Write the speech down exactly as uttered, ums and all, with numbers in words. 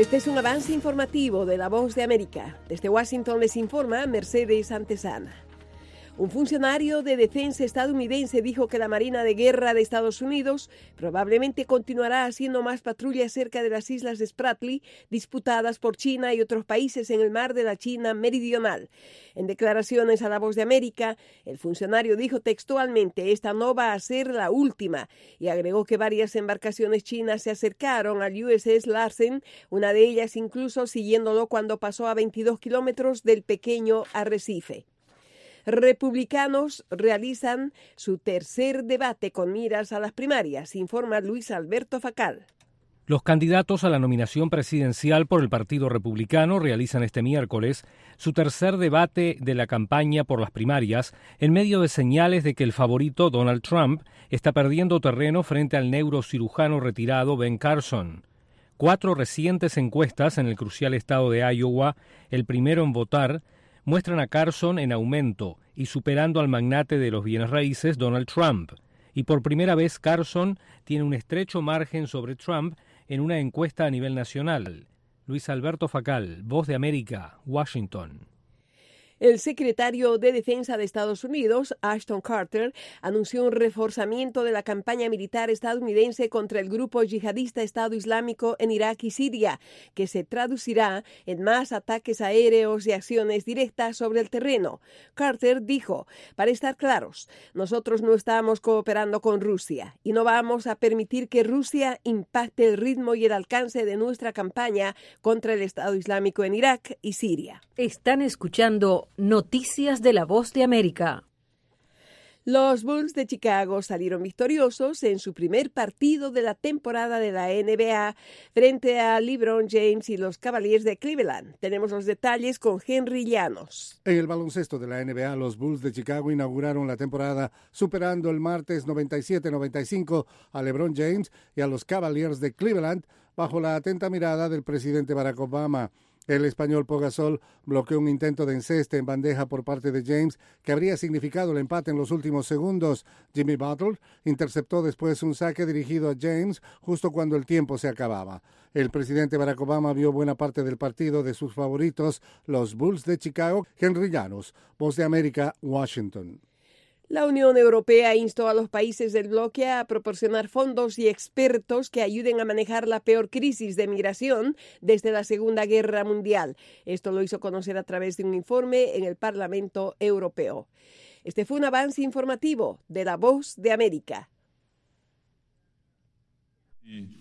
Este es un avance informativo de La Voz de América. Desde Washington les informa Mercedes Antesana. Un funcionario de defensa estadounidense dijo que la Marina de Guerra de Estados Unidos probablemente continuará haciendo más patrullas cerca de las islas de Spratly, disputadas por China y otros países en el mar de la China Meridional. En declaraciones a La Voz de América, el funcionario dijo textualmente: "Esta no va a ser la última", y agregó que varias embarcaciones chinas se acercaron al U S S Larsen, una de ellas incluso siguiéndolo cuando pasó a veintidós kilómetros del pequeño arrecife. Republicanos realizan su tercer debate con miras a las primarias, informa Luis Alberto Facal. Los candidatos a la nominación presidencial por el Partido Republicano realizan este miércoles su tercer debate de la campaña por las primarias, en medio de señales de que el favorito Donald Trump está perdiendo terreno frente al neurocirujano retirado Ben Carson. Cuatro recientes encuestas en el crucial estado de Iowa, el primero en votar, muestran a Carson en aumento y superando al magnate de los bienes raíces Donald Trump. Y por primera vez Carson tiene un estrecho margen sobre Trump en una encuesta a nivel nacional. Luis Alberto Facal, Voz de América, Washington. El secretario de Defensa de Estados Unidos, Ashton Carter, anunció un reforzamiento de la campaña militar estadounidense contra el grupo yihadista Estado Islámico en Irak y Siria, que se traducirá en más ataques aéreos y acciones directas sobre el terreno. Carter dijo: "Para estar claros, nosotros no estamos cooperando con Rusia y no vamos a permitir que Rusia impacte el ritmo y el alcance de nuestra campaña contra el Estado Islámico en Irak y Siria". Están escuchando Noticias de La Voz de América. Los Bulls de Chicago salieron victoriosos en su primer partido de la temporada de la N B A frente a LeBron James y los Cavaliers de Cleveland. Tenemos los detalles con Henry Llanos. En el baloncesto de la N B A, los Bulls de Chicago inauguraron la temporada superando el martes noventa y siete noventa y cinco a LeBron James y a los Cavaliers de Cleveland bajo la atenta mirada del presidente Barack Obama. El español Pau Gasol bloqueó un intento de enceste en bandeja por parte de James que habría significado el empate en los últimos segundos. Jimmy Butler interceptó después un saque dirigido a James justo cuando el tiempo se acababa. El presidente Barack Obama vio buena parte del partido de sus favoritos, los Bulls de Chicago. Henry Llanos, Voz de América, Washington. La Unión Europea instó a los países del bloque a proporcionar fondos y expertos que ayuden a manejar la peor crisis de migración desde la Segunda Guerra Mundial. Esto lo hizo conocer a través de un informe en el Parlamento Europeo. Este fue un avance informativo de La Voz de América.